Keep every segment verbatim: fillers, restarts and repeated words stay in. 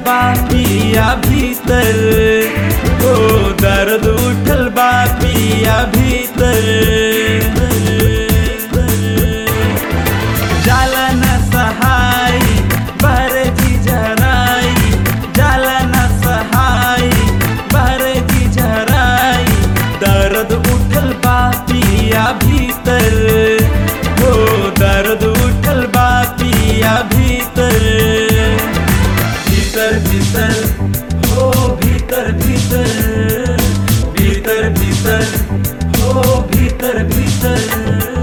बा पिया भीतर, ओ दर्द उठल बा पिया भीतर। जाला न सहाय बहरे जी झराई, जाला न सहाय बहरे जी झराई, दर्द उठल बा पिया भीतर, ओ दर्द उठल बा पिया भीतर। भीतर भीतर हो भीतर भीतर, भीतर भीतर हो भीतर भीतर।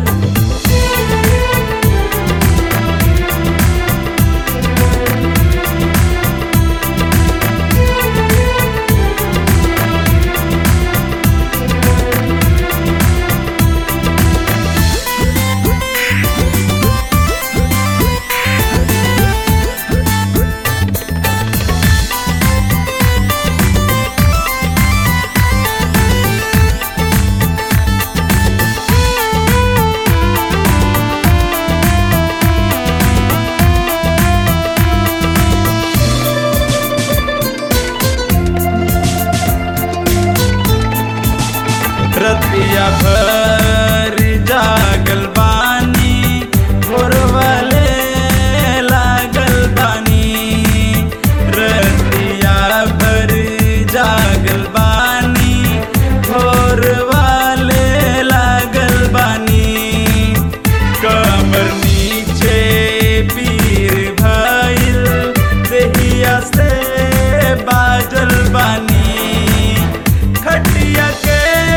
रतिया भर जागल बानी, भोरवाले लागल बानी, रतिया भर जागल बानी, भोरवाले लागल बानी। कमर नीचे पीर भइल, देहिया से बाजल बानी, खटिया के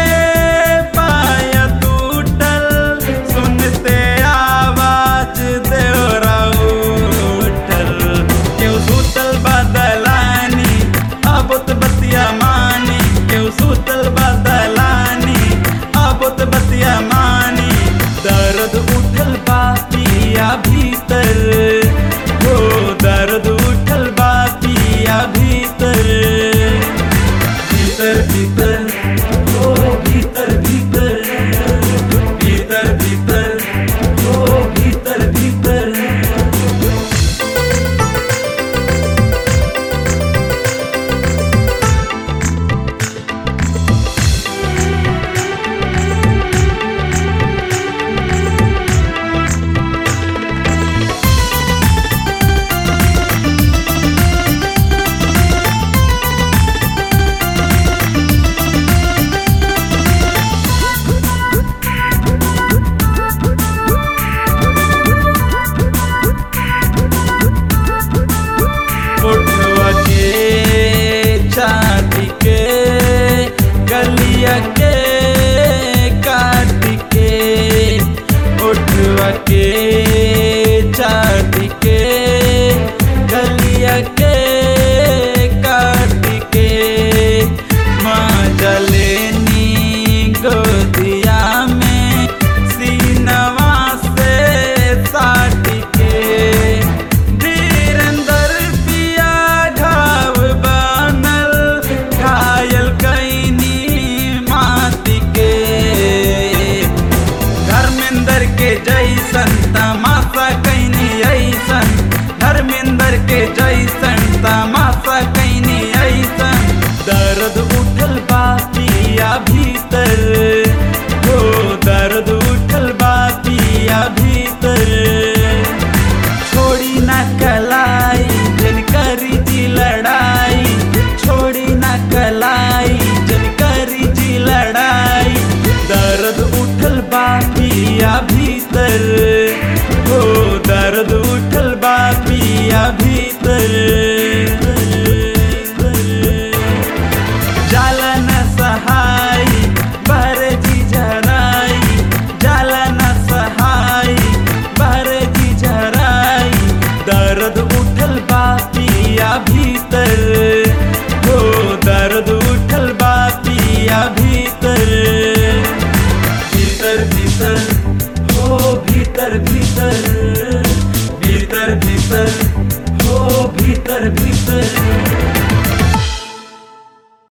सुतल बदलानी, आबोत बतिया मानी, दर्द उठल बा पिया भीतर, हो दर्द उठल बा पिया भीतर। भीतर भीतर हो भीतर भीतर, भीतर भीतर हो भीतर भीतर। चाटी के गलिया के काट के, उठवा के चाटी के गलिया के काट के, मजा लेनी गोदिया में सीनवा से साट के। जैसन तमाशा कैनी ऐसन, धर्मेंद्र के जैसन तमाशा कैनी ऐसन, दर्द उठल बा पिया भीतर, हो दर्द उठल बा पिया भीतर। छोड़ी ना कलाई जन करी जी लड़ाई, छोड़ी ना कलाई जन करी जी लड़ाई, दर्द उठल बा पिया भीतर, हो दर्द उठल बा पिया भीतर। जाला न सहाय बहरे जी झराई, जाला न सहाय बहरे जी झराई, दर्द उठल बा पिया भीतर, हो दर्द उठल बा पिया भीतर। भीतर भीतर हो भीतर भीतर, भीतर भीतर हो भीतर भीतर।